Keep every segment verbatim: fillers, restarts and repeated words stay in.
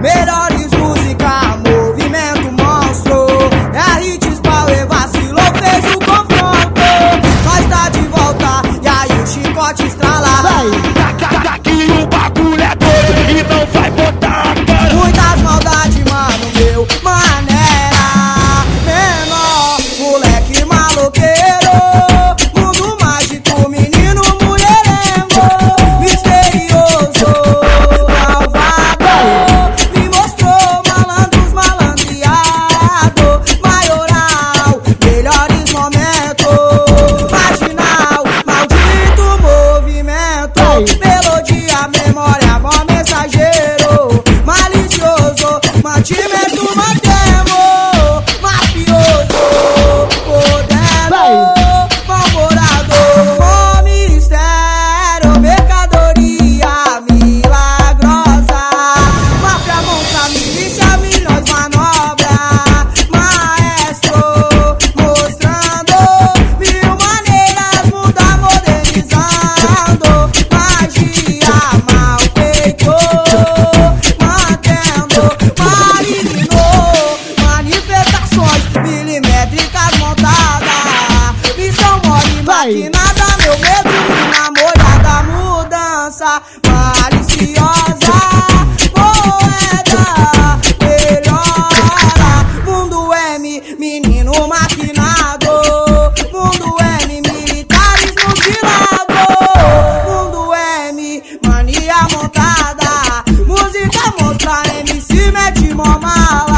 melhores música, movimento monstro. É a Hits Power, vacilou, fez o confronto. Nós tá de volta e aí o chicote estrala. Daqui o bagulho é doido e não vai botar a cara. Muitas maldades, mano, meu maneira menor, moleque maloqueiro, mundo mágico, menino mulherengo, misterioso, malvado, me mostrou malandros, malandreado, maioral, melhores momentos, marginal, maldito movimento, melodia, memória, mó mensageiro, malicioso, mantimento, mantemo, mafioso, podemos, mal-morador, com mistério, mercadoria milagrosa, máfia, monta, milícia, milhões, manobra, maestro, mostrando mil maneiras, muda, modernizando, magia, mal feito, mantendo, maligno, manifestações milimétricas montadas, missão mole, maquinada, meu medo, namorada, mudança, maliciosa, moeda, melhora, mundo M, menino maquinado, mundo M, militares mutilados, mundo M, mania montada, música mostra, M C mete mó mala.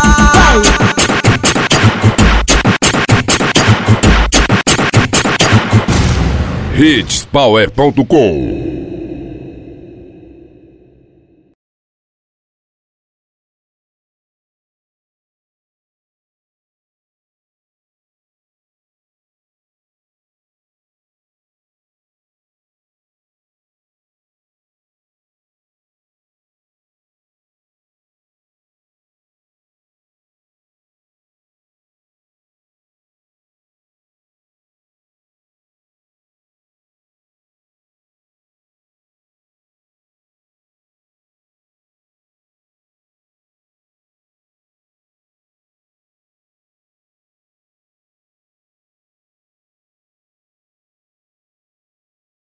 hits power ponto com